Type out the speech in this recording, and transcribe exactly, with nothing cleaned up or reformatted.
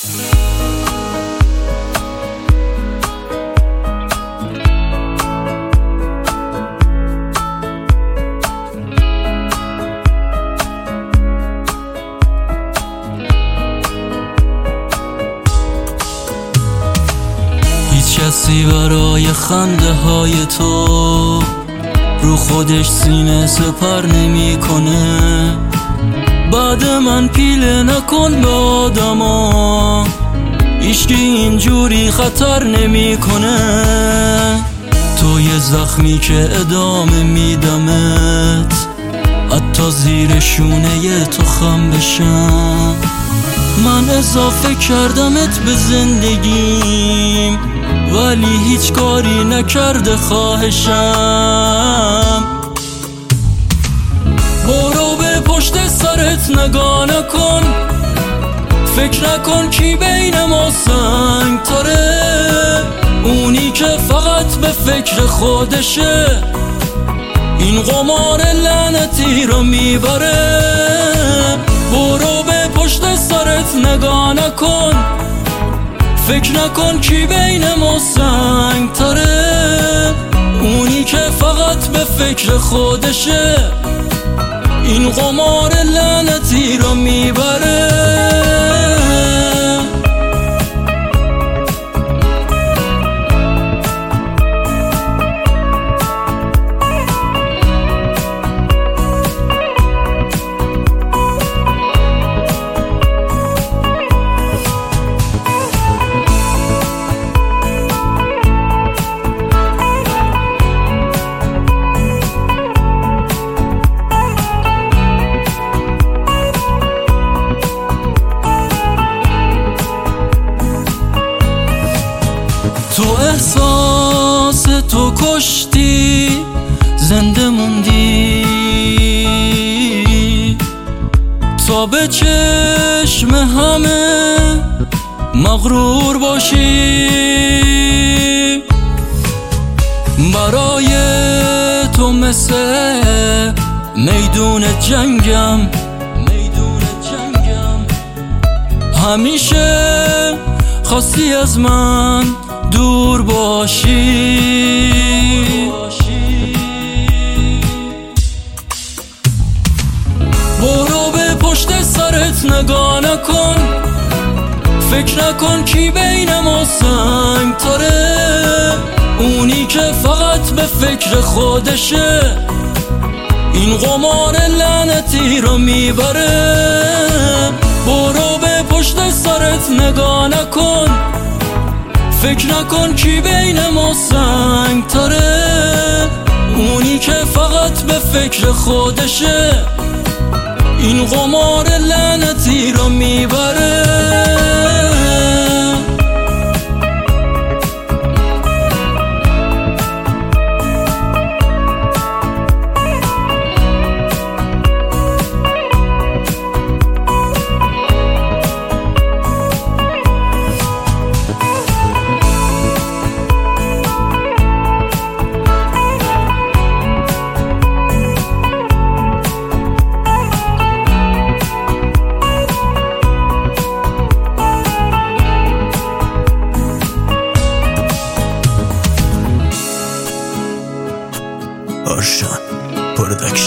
کسی برای خنده های تو رو خودش سینه سپر نمی کنه. بعد من پیله نکن به آدما، هیچکی اینجوری خطر نمی کنه. تو یه زخمی که ادامه میدمت، حتی زیر شونه تو خم بشم. من اضافه کردمت به زندگیم، ولی هیچ کاری نکرده خواهشم. برو به پشت سرت نگاه نکن، فکر نکن کی بین ما سنگ تاره. اونی که فقط به فکر خودشه، این قمار لعنتی رو میبره. برو به پشت سرت نگاه نکن، فکر نکن کی بین ما سنگ تاره. اونی که فقط به فکر خودشه، این قمار لعنتی رو میبره. تو احساس تو کشتی، زنده موندی تا به چشم همه مغرور باشی. برای تو مثل میدون جنگم، میدون جنگم. همیشه خواستی از من دور باشی. برو به پشت سرت نگاه نکن، فکر نکن کی بین ما سنگ تاره. اونی که فقط به فکر خودشه، این قمار لعنتی رو میبره. برو به پشت سرت نگاه نکن، فکر نکن کی بین ما سنگ تاره. اونی که فقط به فکر خودشه، این قمار لعنتی رو میبره. Ocean Production.